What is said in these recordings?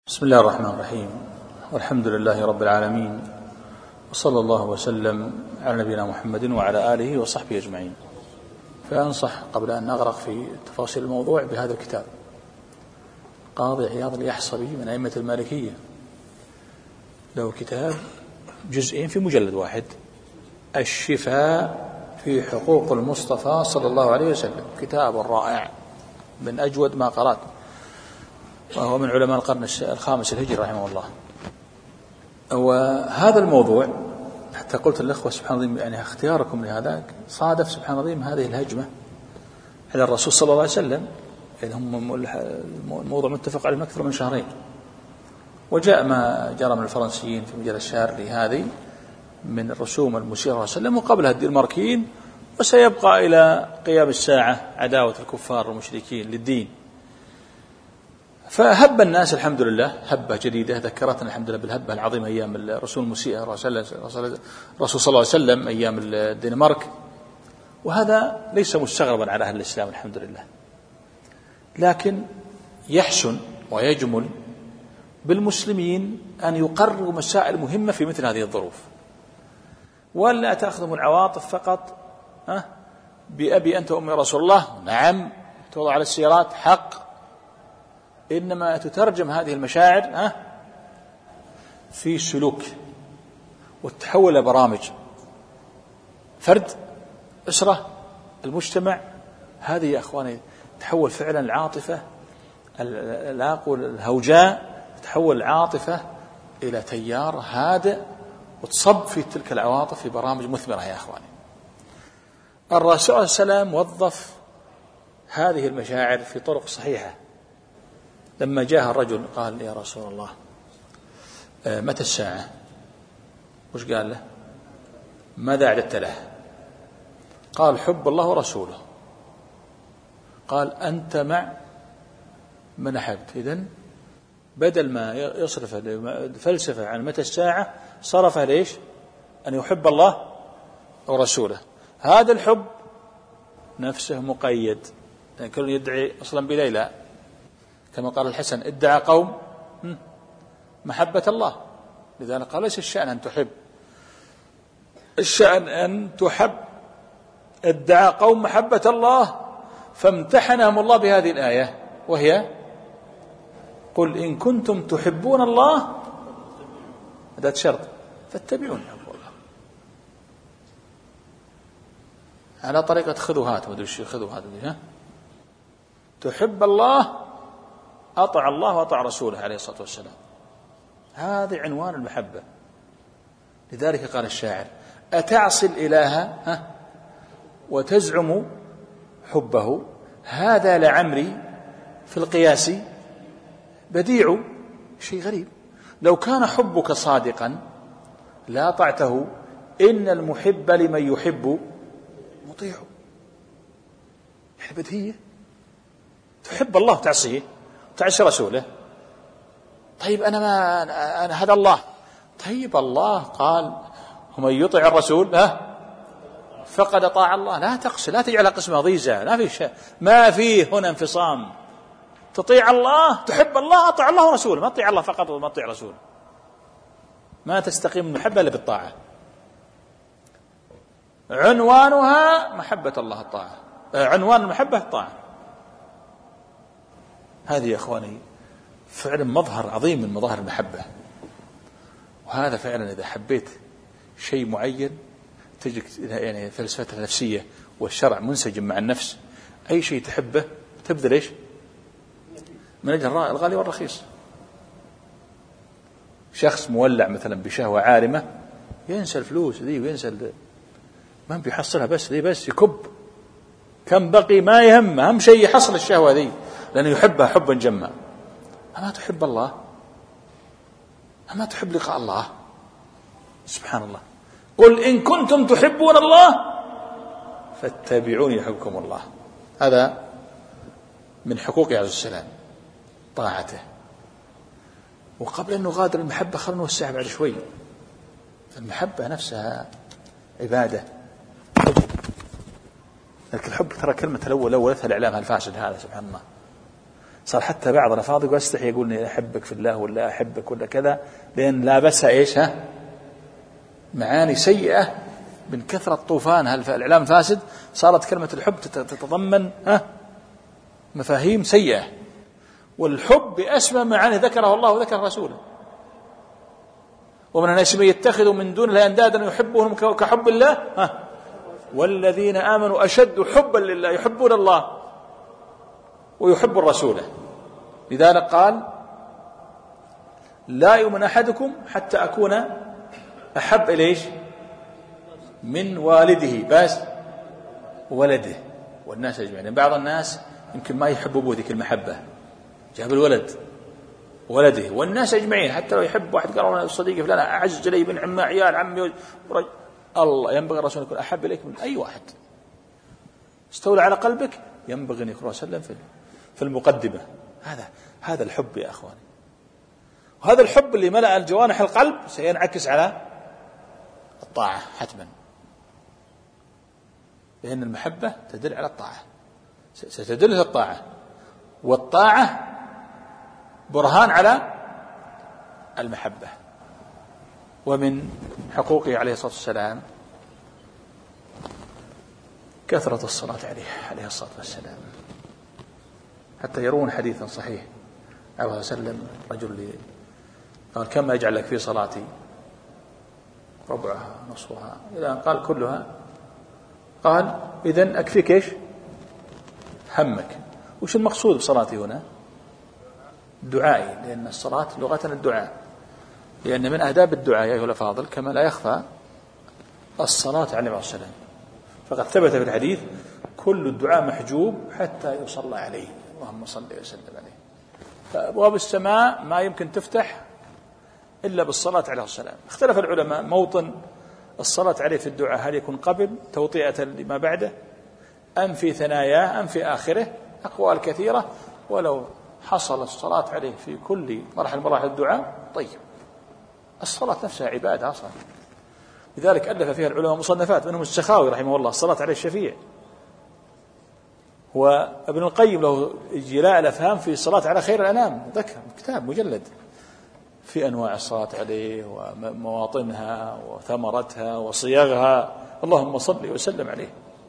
بسم الله الرحمن الرحيم، والحمد لله رب العالمين، وصلى الله وسلم على نبينا محمد وعلى آله وصحبه أجمعين. فأنصح قبل أن نغرق في تفاصيل الموضوع بهذا الكتاب، قاضي عياض اليحصبي من أئمة المالكية، له كتاب جزئين في مجلد واحد، الشفاء في حقوق المصطفى صلى الله عليه وسلم، كتاب رائع من أجود ما قرأت، وهو من علماء القرن الخامس الهجري رحمه الله. وهذا الموضوع حتى قلت للأخوة سبحان الله، يعني اختياركم لهذا صادف سبحان الله هذه الهجمة على الرسول صلى الله عليه وسلم، يعني هم الموضوع متفق عليه أكثر من شهرين، وجاء ما جرى من الفرنسيين في مجلة شارلي هذه من الرسوم المشيرة صلى الله عليه وسلم، وقبلها الدنماركيين، وسيبقى إلى قيام الساعة عداوة الكفار والمشركين للدين. فهب الناس الحمد لله هبة جديدة ذكرتنا الحمد لله بالهبة العظيمة أيام الرسول المسيء الرسول صلى الله عليه وسلم أيام الدنمارك، وهذا ليس مستغربا على أهل الإسلام الحمد لله، لكن يحسن ويجمل بالمسلمين أن يقرروا مسائل مهمة في مثل هذه الظروف، ولا تأخذهم العواطف فقط بأبي أنت وأمي رسول الله، نعم توضع على السيارات حق، إنما تترجم هذه المشاعر في سلوك وتحول إلى برامج، فرد، أسرة، المجتمع. هذه يا أخواني تحول فعلا العاطفة لا أقول الهوجاء، تحول العاطفة إلى تيار هادئ وتصب في تلك العواطف في برامج مثمرة يا أخواني. الرسول صلى الله عليه وسلم وظف هذه المشاعر في طرق صحيحة. لما جاء الرجل قال يا رسول الله متى الساعة؟ وش قال له؟ ماذا أعددت له؟ قال حب الله ورسوله. قال أنت مع من أحبت. إذن بدل ما يصرف فلسفة عن متى الساعة صرفها ليش؟ أن يحب الله ورسوله. هذا الحب نفسه مقيد، يعني كل يدعي أصلا بليلى، كما قال الحسن ادعى قوم محبة الله، لذلك قال ليس الشأن أن تحب، الشأن أن تحب. ادعى قوم محبة الله فامتحنهم الله بهذه الآية، وهي قل إن كنتم تحبون الله، هذا شرط، فاتبعوني يحب الله، على طريقة خذوا هات، خذوا هات، تحب الله أطع الله وأطع رسوله عليه الصلاة والسلام، هذا عنوان المحبة. لذلك قال الشاعر أتعصي الإله وتزعم حبه، هذا لعمري في القياس بديع. شيء غريب، لو كان حبك صادقا لا طعته، إن المحب لمن يحب مطيع. بديهية، تحب الله تعصيه تعصي رسوله. طيب أنا هذا الله، طيب الله قال ومن يطع الرسول فقد أطاع الله. لا تقصي، لا تجعل قسمة ضيزة، لا في شيء، ما فيه هنا انفصام. تطيع الله، تحب الله، أطع الله ورسوله، ما تطيع الله فقط وما تطيع رسوله، ما تستقيم المحبة إلا بالطاعة. عنوانها محبة الله الطاعة، عنوان المحبة الطاعة. هذه يا أخواني فعلا مظهر عظيم من مظاهر المحبة. وهذا فعلا إذا حبيت شيء معين تجد يعني فلسفة النفسية والشرع منسجم مع النفس، أي شيء تحبه تبذل إيش من أجل الغالي والرخيص. شخص مولع مثلا بشهوة عارمة ينسى الفلوس ذي وينسى ما بيحصلها، بس ذي بس يكب كم بقي ما يهم، أهم شيء يحصل الشهوة ذي لأنه يحبها حبا جما. أما تحب الله، أما تحب لقاء الله سبحان الله. قل إن كنتم تحبون الله فاتبعوني يحبكم الله. هذا من حقوق عليه السلام طاعته. وقبل أن نغادر المحبة خلنا نوسعها بعد شوي. المحبة نفسها عبادة، لكن الحب ترى كلمة الأول أولتها الإعلام الفاسد هذا سبحان الله. صار حتى بعض الأفاضل يستحي يقول إني أحبك في الله ولا أحبك ولا كذا، لأن لابسها إيش؟ معاني سيئة من كثرة طوفان الإعلام الفاسد. صارت كلمة الحب تتضمن مفاهيم سيئة، والحب بأسمى معاني ذكره الله وذكر رسوله. ومن الناس من يتخذ من دون الله أندادا يحبهم كحب الله والذين آمنوا أشد حبا لله، يحبون الله ويحب الرسول. لذلك قال لا يؤمن أحدكم حتى أكون أحب إليه من والده بس ولده والناس أجمعين. بعض الناس يمكن ما يحبوا ذيك المحبة، جاب الولد ولده والناس أجمعين، حتى لو يحب واحد قال صديقي فلان أعز إلي من عم عيال عمي الله، ينبغي الرسول يكون أحب إليك من أي واحد. استولى على قلبك، ينبغي أن يكون وسلم في المقدمة. هذا الحب يا أخواني، وهذا الحب اللي ملأ الجوانح القلب سينعكس على الطاعة حتما، لأن المحبة تدل على الطاعة، ستدل الطاعة، والطاعة برهان على المحبة. ومن حقوقه عليه الصلاة والسلام كثرة الصلاة عليه الصلاة والسلام، حتى يرون حديثا صحيح عليه وسلم رجل قال كم أجعل لك في صلاتي؟ ربعها نصفها إلى أن قال كلها. قال إذن أكفيك إيش؟ همك. وش المقصود بصلاتي هنا؟ دعائي، لأن الصلاة لغة الدعاء، لأن من آداب الدعاء يا أيها الأفاضل كما لا يخفى الصلاة على النبي صلى الله عليه وسلم. فقد ثبت في الحديث كل الدعاء محجوب حتى يصلى عليه، اللهم صل وسلم عليه. فأبواب السماء ما يمكن تفتح إلا بالصلاة عليه السلام. اختلف العلماء موطن الصلاة عليه في الدعاء، هل يكون قبل توطئة لما بعده أم في ثناياه أم في آخره؟ أقوال كثيرة، ولو حصل الصلاة عليه في كل مرحلة مراحل الدعاء طيب. الصلاة نفسها عبادة أصلا، لذلك ألف فيها العلماء مصنفات، منهم السخاوي رحمه الله الصلاة عليه الشفيع، وابن القيم له جلاء الأفهام في الصلاة على خير الأنام، ذكر كتاب مجلد في أنواع الصلاة عليه ومواطنها وثمرتها وصيغها، اللهم صل وسلم عليه.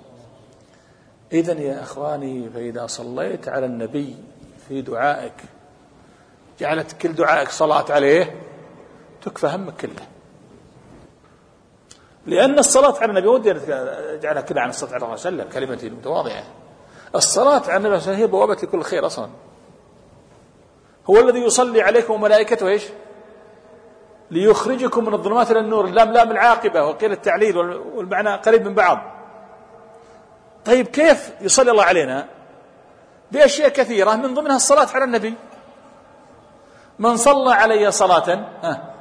إذن يا أخواني، فإذا صليت على النبي في دعائك جعلت كل دعائك صلاة عليه تكفى همك كله، لأن الصلاة على النبي ودي جعلها كده عن الصلاة على الله صلى الله عليه وسلم كلمتي المتواضعة. الصلاة على النبي صلى الله عليه وسلم هي بوابة لكل خير أصلا. هو الذي يصلي عليكم وملائكته إيش؟ ليخرجكم من الظلمات إلى النور. اللام لام العاقبة وقيل التعليل والمعنى قريب من بعض. طيب كيف يصلي الله علينا؟ بأشياء كثيرة، من ضمنها الصلاة على النبي. من صلى علي صلاة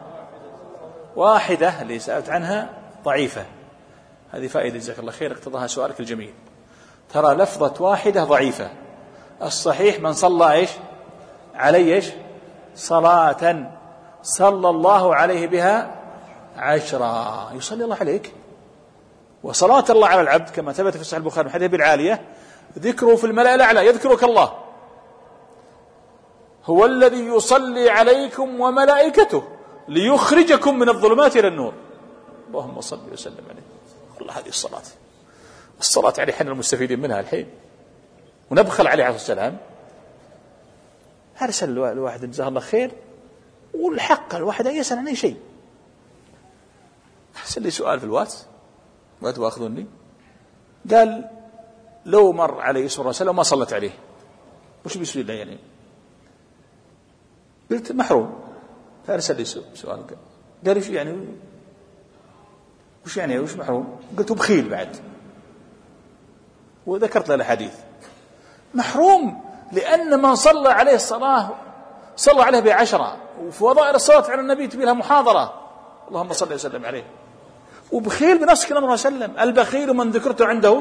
واحدة اللي سألت عنها ضعيفة، هذه فائدة جزاك الله خير اقتضاها سؤالك الجميل. ترى لفظة واحدة ضعيفة، الصحيح من صلى إيش علي إيش صلاة صلى الله عليه بها 10. يصلي الله عليك. وصلاة الله على العبد كما ثبت في صحيح البخاري من حديث بالعالية ذكره في الملأ الأعلى، يذكرك الله، هو الذي يصلي عليكم وملائكته ليخرجكم من الظلمات إلى النور. اللهم صل وسلم عليه. والله هذه الصلاة عليه حنا المستفيدين منها الحين، ونبخل عليه عليه السلام. أرسل الواحد جزاه الله خير، والحق الواحد يسأل عن أي شيء، أرسل لي سؤال في الواتس ما تواخذوني، قال لو مر عليه اسم الرسول وما صلت عليه وش بيسوي له يعني؟ قلت محروم. فأرسل لي سؤال قال ايش يعني؟ وش يعني وش محروم؟ قلت بخيل بعد، وذكرت له الحديث. محروم لأن من صلى عليه الصلاة صلى عليه ب10، وفي وظائر الصلاة على النبي تبي لها محاضرة، اللهم صل وسلم عليه. وبخيل بنص كلام الله صلى الله عليه وسلم، البخيل من ذكرته عنده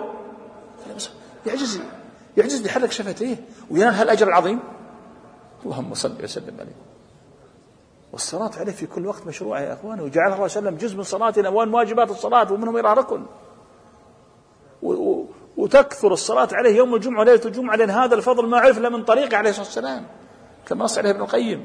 يعجز بحرك شفتيه وينال هالأجر العظيم. اللهم صل وسلم عليه. والصلاة عليه في كل وقت مشروعة يا أخواني، وجعلها الله وسلم جزء من صلاتنا، وان واجبات الصلاة ومنهم إلى ركن. وتكثر الصلاة عليه يوم الجمعة وليلة الجمعة، لأن هذا الفضل ما عرف إلا من طريقه عليه الصلاة والسلام كما نص عليه ابن القيم.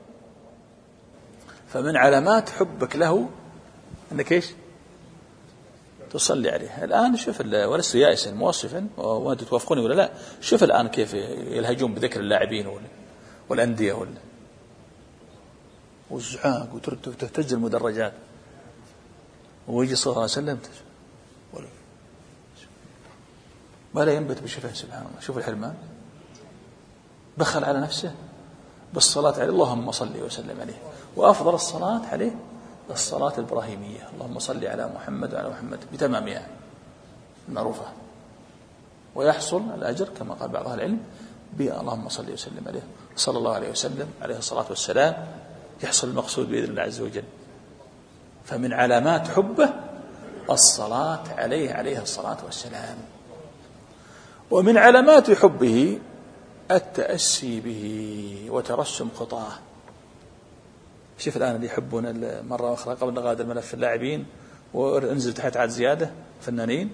فمن علامات حبك له أنك إيش تصلي عليه. الآن شوف، ولست يائسا موصفا وأنتم توافقوني ولا لا، شوف الآن كيف يلهجون بذكر اللاعبين والأندية والزعاق وتهتز المدرجات، ويجي صلى الله عليه وسلم ولا ينبت بشفاه. سبحان الله، شوف الحرمان، بخل على نفسه بالصلاة عليه. اللهم صل وسلم عليه. وأفضل الصلاة عليه الصلاة الإبراهيمية، اللهم صل على محمد وعلى محمد بتمامها المعروفة، ويحصل الأجر كما قال بعض أهل العلم اللهم صل وسلم عليه صلى الله عليه وسلم عليه الصلاة والسلام، يحصل المقصود بإذن الله عز وجل. فمن علامات حبه الصلاة عليه الصلاة والسلام. ومن علامات حبه التأسي به وترسم خطاه. شوف الآن اللي يحبون مرة أخرى قبل نغادر ملف اللاعبين وانزل تحت عاد زيادة فنانين،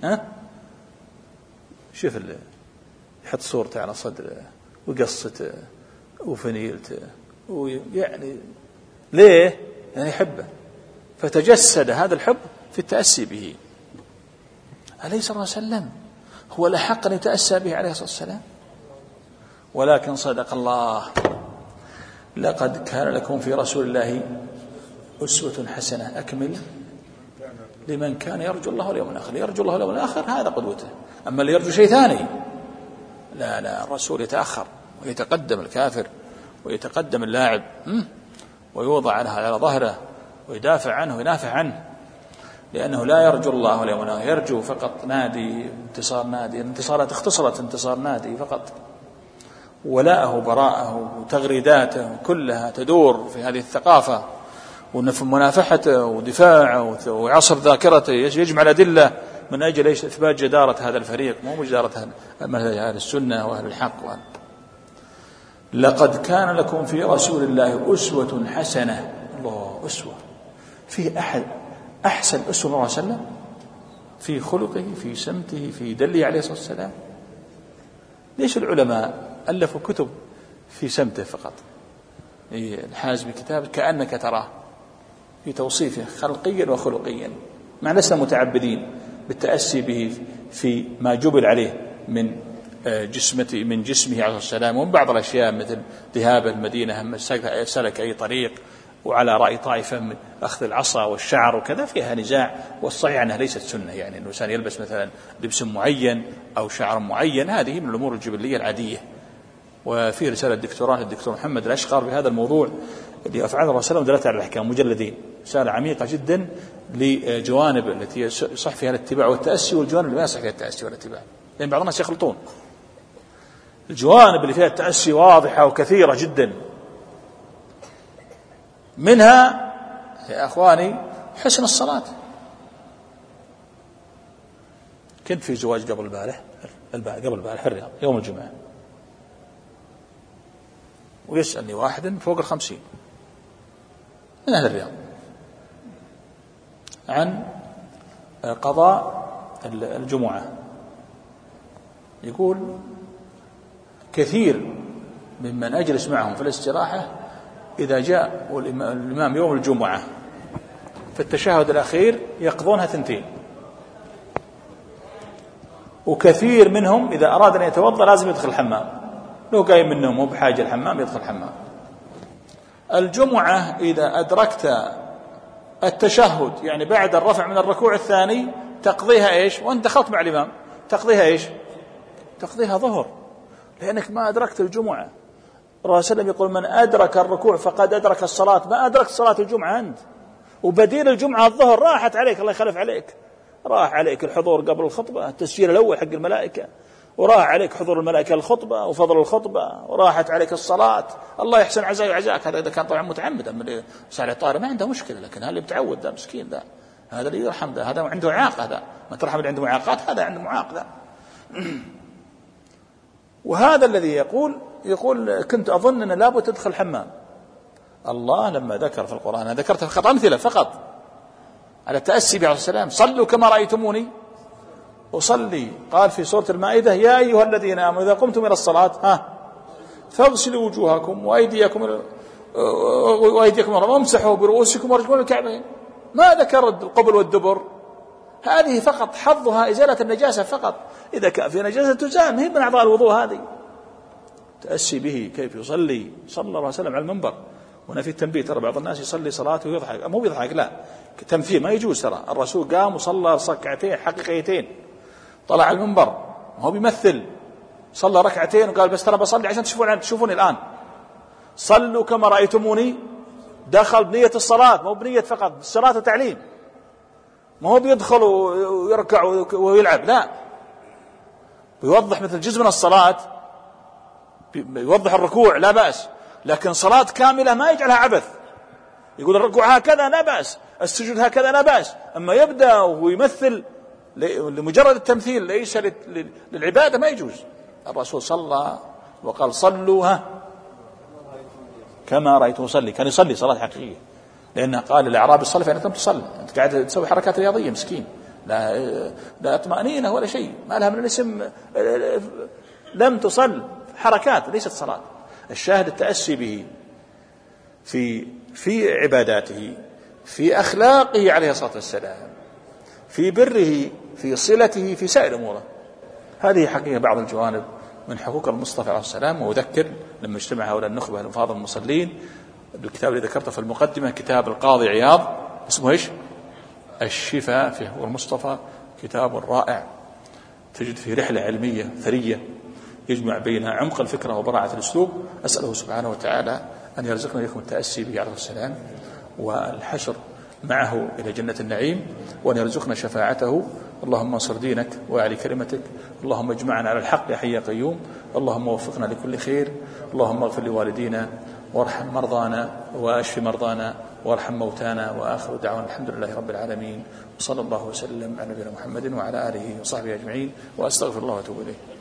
شوف اللي يحط صورته على صدره وقصته وفنيلته، ويعني ليه؟ يعني يحبه، فتجسد هذا الحب في التأسي به. أليس صلى الله عليه وسلم هو الأحق أن يتأسى به عليه الصلاة والسلام؟ ولكن صدق الله، لقد كان لكم في رسول الله أسوة حسنة. أكمل لمن كان يرجو الله واليوم الآخر. يرجو الله واليوم الآخر هذا قدوته. أما اللي يرجو شيء ثاني لا، الرسول يتأخر ويتقدم الكافر ويتقدم اللاعب ويوضع على ظهره ويدافع عنه وينافع عنه، لأنه لا يرجو الله واليوم الآخر، يرجو فقط نادي، انتصار نادي. الانتصارات اختصرت انتصار نادي فقط، ولاءه براءه وتغريداته كلها تدور في هذه الثقافة ومنافحته ودفاعه وعصر ذاكرته، يجمع الأدلة من أجل إثبات جدارة هذا الفريق، مو جدارة أهل السنة وأهل الحق. لقد كان لكم في رسول الله أسوة حسنة. الله، أسوة في أحد أحسن أسوة الله صلى الله عليه وسلم في خلقه، في سمته، في دله عليه الصلاة والسلام. ليش العلماء ألفوا كتب في سمته فقط؟ الحازمي كتاب كأنك تراه في توصيفه خلقيا وخلقيا، مع لسنا متعبدين بالتأسي به في ما جبل عليه من جسمه عليه السلام، ومن بعض الأشياء مثل ذهاب المدينة هم سلك أي طريق، وعلى رأي طائفة من أخذ العصا والشعر وكذا، فيها نزاع. والصحيح أنها ليست سنة، يعني أنه الإنسان يلبس مثلا لبس معين أو شعر معين، هذه من الأمور الجبلية العادية. وفي رسالة الدكتور محمد الأشقر بهذا الموضوع اللي أفعال الرسول صلى الله عليه وسلم على الأحكام، مجلدين، رسالة عميقة جدا لجوانب التي يصح فيها الاتباع والتأسي والجوانب اللي ما يصح فيها التأسي والاتباع، لأن بعض الناس يخلطون. الجوانب اللي فيها التأسي واضحة وكثيرة جدا، منها يا أخواني حسن الصلاة. كنت في زواج قبل البارح في الرياض يوم الجمعة، ويسألني واحد فوق 50 من أهل الرياض عن قضاء الجمعة. يقول كثير ممن أجلس معهم في الاستراحة إذا جاء الإمام يوم الجمعة في التشهد الأخير يقضونها 2، وكثير منهم إذا أراد أن يتوضأ لازم يدخل الحمام، لو قايم من النوم وبحاجة الحمام يدخل الحمام. الجمعة إذا أدركت التشهد يعني بعد الرفع من الركوع الثاني تقضيها إيش؟ وأنت دخلت مع الإمام تقضيها إيش؟ تقضيها ظهر، لأنك ما أدركت الجمعة. الرسول صلى الله عليه وسلم يقول من أدرك الركوع فقد أدرك الصلاة، ما أدركت صلاة الجمعة أنت. وبديل الجمعة الظهر راحت عليك، الله يخلف عليك، راح عليك الحضور قبل الخطبة، التسجيل الأول حق الملائكة، وراح عليك حضور الملائكة الخطبة وفضل الخطبة، وراحت عليك الصلاة. الله يحسن عزاء وعزاك. هذا إذا كان طبعا متعمد، أما اللي سالي طارئ ما عنده مشكلة، لكن هذا اللي متعود ده مسكين ده، هذا اللي يرحم ده، هذا عنده إعاقة، هذا ما ترحم اللي عنده معاقات، هذا عنده معاق ده. وهذا الذي يقول كنت أظن أن لابد تدخل الحمام. الله لما ذكر في القرآن، ذكرت فقط أمثلة فقط على التأسي به عليه السلام، صلوا كما رأيتموني أصلي، قال في سورة المائدة يا أيها الذين آمنوا إذا قمتم إلى الصلاة فاغسلوا وجوهكم وأيديكم وامسحوا برؤوسكم وارجلكم الكعبين. ما ذكر القبل والدبر، هذه فقط حظها إزالة النجاسة فقط، إذا كان في نجاسة تزال، هي من أعضاء الوضوء هذه. تأسي به كيف يصلي صلى الله عليه وسلم على المنبر. هنا في التنبيه، ترى بعض الناس يصلي صلاته ويضحك، مو بيضحك، لا، تمثيل ما يجوز. ترى الرسول قام وصلى ركعتين حقيقيتين، طلع على المنبر، ما هو بيمثل، صلى ركعتين وقال بس ترى بصلي عشان تشوفوني الآن، صلوا كما رأيتموني. دخل بنية الصلاة، مو بنية فقط الصلاة وتعليم، ما هو بيدخل ويركع ويلعب، لا، بيوضح مثل جزء من الصلاة، بيوضح الركوع لا بأس، لكن صلاة كاملة ما يجعلها عبث. يقول الركوع هكذا لا بأس، السجود هكذا لا بأس، أما يبدأ ويمثل لمجرد التمثيل ليس للعبادة ما يجوز. الرسول صلى وقال صلوا كما رأيتم صلي، كان يصلي صلاة حقيقية، لأنه قال الأعرابي صلي فإنك لم تصلي، أنت قاعد تسوي حركات رياضية مسكين، لا اطمأنينة ولا شيء، ما لها من الاسم، لم تصل، حركات ليست صلاة. الشاهد التأسي به في عباداته، في أخلاقه عليه الصلاة والسلام، في بره، في صلته، في سائر أموره. هذه حقيقة بعض الجوانب من حقوق المصطفى عليه السلام. وأذكر لما اجتمع هؤلاء النخبة الفاضل المصلين، الكتاب اللي ذكرته في المقدمة كتاب القاضي عياض اسمه إيش؟ الشفاء في حقوق المصطفى، كتاب رائع، تجد فيه رحلة علمية ثرية يجمع بين عمق الفكرة وبراعة الأسلوب. أسأله سبحانه وتعالى أن يرزقنا إياكم التأسي به عليه السلام والحشر معه إلى جنة النعيم، وأن يرزقنا شفاعته. اللهم انصر دينك وأعلي كلمتك، اللهم اجمعنا على الحق يا حي يا قيوم، اللهم وفقنا لكل خير، اللهم اغفر لوالدينا وارحم مرضانا واشف مرضانا وارحم موتانا. وآخر دعوانا الحمد لله رب العالمين، وصلى الله وسلم على نبينا محمد وعلى آله وصحبه أجمعين، وأستغفر الله وأتوب إليه.